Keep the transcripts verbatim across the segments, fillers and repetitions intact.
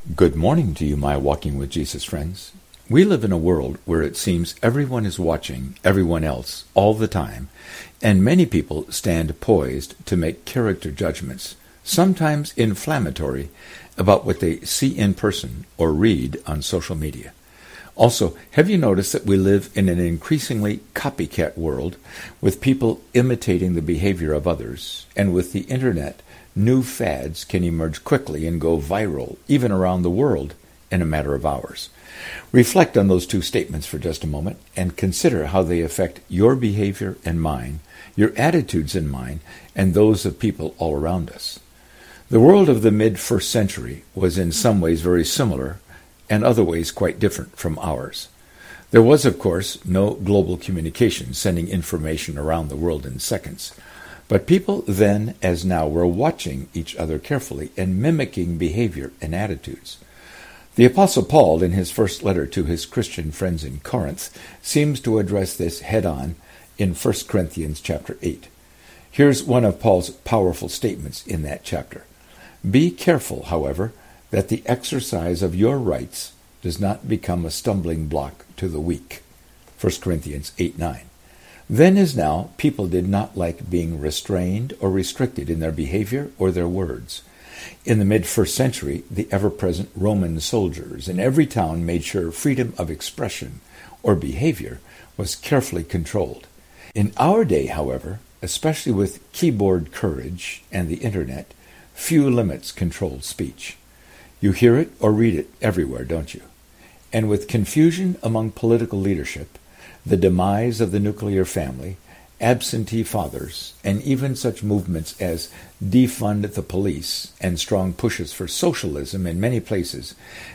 Good morning to you, my Walking with Jesus friends. We live in a world where it seems everyone is watching everyone else all the time, and many people stand poised to make character judgments, sometimes inflammatory, about what they see in person or read on social media. Also, have you noticed that we live in an increasingly copycat world, with people imitating the behavior of others, and with the internet, new fads can emerge quickly and go viral, even around the world, in a matter of hours. Reflect on those two statements for just a moment and consider how they affect your behavior and mine, your attitudes and mine, and those of people all around us. The world of the mid-first century was in some ways very similar and other ways quite different from ours. There was, of course, no global communication sending information around the world in seconds. But people then, as now, were watching each other carefully and mimicking behavior and attitudes. The Apostle Paul, in his first letter to his Christian friends in Corinth, seems to address this head-on in First Corinthians chapter eight. Here's one of Paul's powerful statements in that chapter. Be careful, however, that the exercise of your rights does not become a stumbling block to the weak. First Corinthians eight nine. Then as now, people did not like being restrained or restricted in their behavior or their words. In the mid-first century, the ever-present Roman soldiers in every town made sure freedom of expression or behavior was carefully controlled. In our day, however, especially with keyboard courage and the internet, few limits control speech. You hear it or read it everywhere, don't you? And with confusion among political leadership, the demise of the nuclear family, absentee fathers, and even such movements as defund the police and strong pushes for socialism in many places,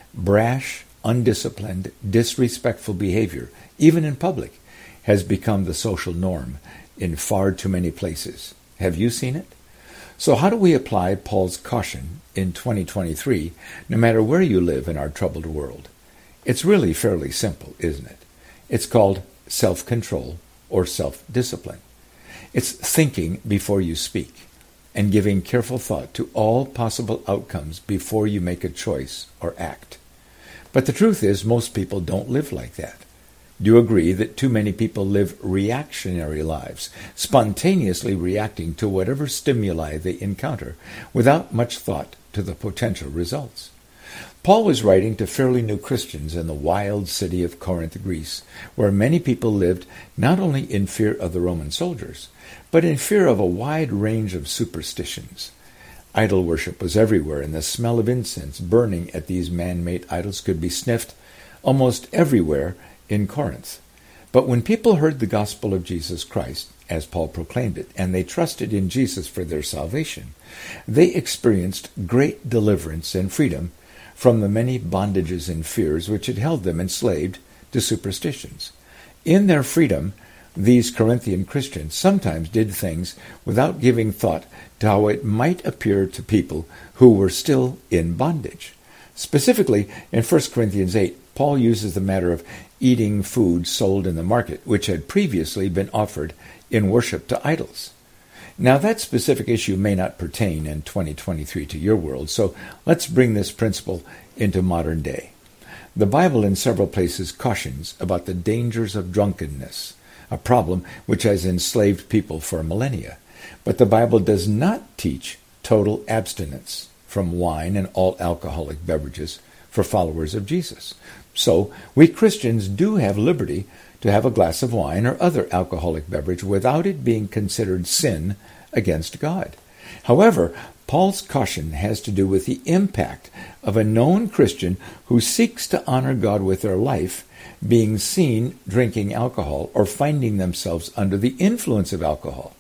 brash, undisciplined, disrespectful behavior, even in public, has become the social norm in far too many places. Have you seen it? So how do we apply Paul's caution in twenty twenty-three, no matter where you live in our troubled world? It's really fairly simple, isn't it? It's called self-control or self-discipline. It's thinking before you speak and giving careful thought to all possible outcomes before you make a choice or act. But the truth is, most people don't live like that. Do you agree that too many people live reactionary lives, spontaneously reacting to whatever stimuli they encounter without much thought to the potential results? Paul was writing to fairly new Christians in the wild city of Corinth, Greece, where many people lived not only in fear of the Roman soldiers, but in fear of a wide range of superstitions. Idol worship was everywhere, and the smell of incense burning at these man-made idols could be sniffed almost everywhere in Corinth. But when people heard the gospel of Jesus Christ, as Paul proclaimed it, and they trusted in Jesus for their salvation, they experienced great deliverance and freedom from the many bondages and fears which had held them enslaved to superstitions. In their freedom, these Corinthian Christians sometimes did things without giving thought to how it might appear to people who were still in bondage. Specifically, in First Corinthians eight, Paul uses the matter of eating food sold in the market, which had previously been offered in worship to idols. Now, that specific issue may not pertain in twenty twenty-three to your world, so let's bring this principle into modern day. The Bible in several places cautions about the dangers of drunkenness, a problem which has enslaved people for millennia. But the Bible does not teach total abstinence from wine and all alcoholic beverages for followers of Jesus. So, we Christians do have liberty to have a glass of wine or other alcoholic beverage without it being considered sin against God. However, Paul's caution has to do with the impact of a known Christian who seeks to honor God with their life being seen drinking alcohol or finding themselves under the influence of alcohol.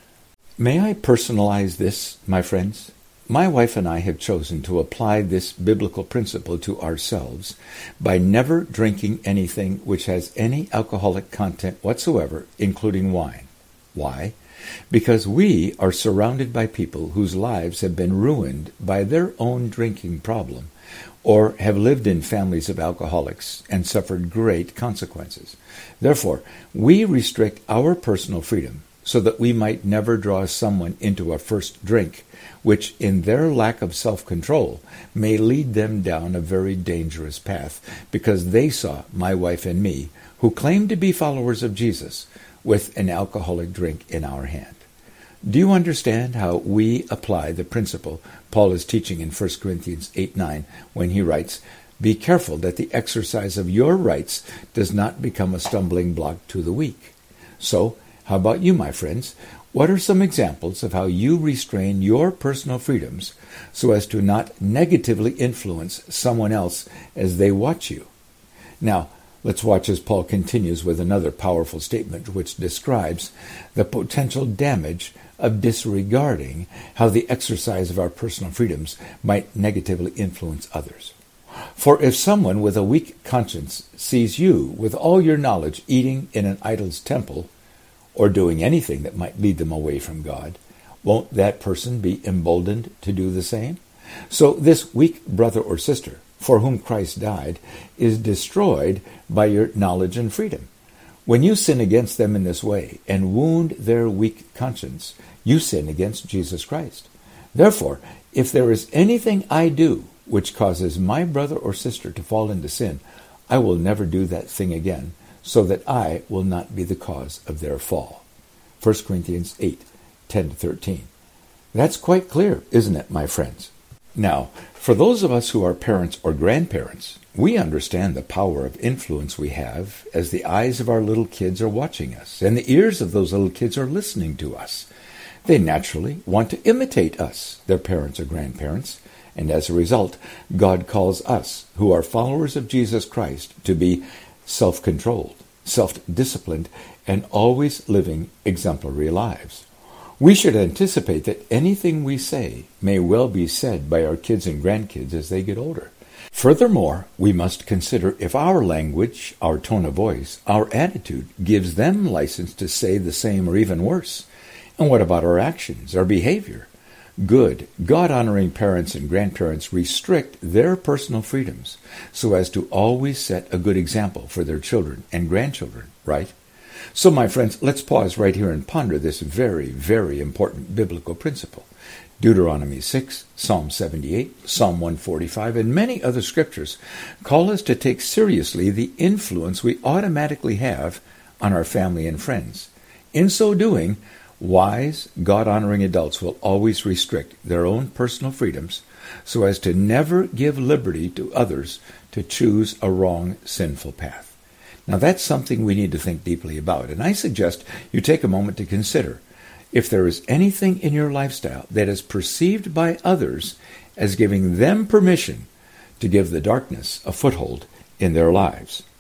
May I personalize this, my friends? My wife and I have chosen to apply this biblical principle to ourselves by never drinking anything which has any alcoholic content whatsoever, including wine. Why? Because we are surrounded by people whose lives have been ruined by their own drinking problem, or have lived in families of alcoholics and suffered great consequences. Therefore, we restrict our personal freedom so that we might never draw someone into a first drink, which in their lack of self-control may lead them down a very dangerous path, because they saw my wife and me, who claimed to be followers of Jesus, with an alcoholic drink in our hand. Do you understand how we apply the principle Paul is teaching in First Corinthians eight nine when he writes, "Be careful that the exercise of your rights does not become a stumbling block to the weak"? So, how about you, my friends? What are some examples of how you restrain your personal freedoms so as to not negatively influence someone else as they watch you? Now, let's watch as Paul continues with another powerful statement which describes the potential damage of disregarding how the exercise of our personal freedoms might negatively influence others. For if someone with a weak conscience sees you with all your knowledge eating in an idol's temple, or doing anything that might lead them away from God, won't that person be emboldened to do the same? So this weak brother or sister, for whom Christ died, is destroyed by your knowledge and freedom. When you sin against them in this way and wound their weak conscience, you sin against Jesus Christ. Therefore, if there is anything I do which causes my brother or sister to fall into sin, I will never do that thing again, so that I will not be the cause of their fall. First Corinthians eight ten to thirteen. That's quite clear, isn't it, my friends? Now, for those of us who are parents or grandparents, we understand the power of influence we have as the eyes of our little kids are watching us, and the ears of those little kids are listening to us. They naturally want to imitate us, their parents or grandparents, and as a result, God calls us, who are followers of Jesus Christ, to be self-controlled, self-disciplined, and always living exemplary lives. We should anticipate that anything we say may well be said by our kids and grandkids as they get older. Furthermore, we must consider if our language, our tone of voice, our attitude gives them license to say the same or even worse. And what about our actions, our behavior? Good, God-honoring parents and grandparents restrict their personal freedoms so as to always set a good example for their children and grandchildren, right? So, my friends, let's pause right here and ponder this very, very important biblical principle. Deuteronomy six, Psalm seventy-eight, Psalm one forty-five, and many other scriptures call us to take seriously the influence we automatically have on our family and friends. In so doing, wise, God-honoring adults will always restrict their own personal freedoms so as to never give liberty to others to choose a wrong, sinful path. Now, that's something we need to think deeply about, and I suggest you take a moment to consider if there is anything in your lifestyle that is perceived by others as giving them permission to give the darkness a foothold in their lives.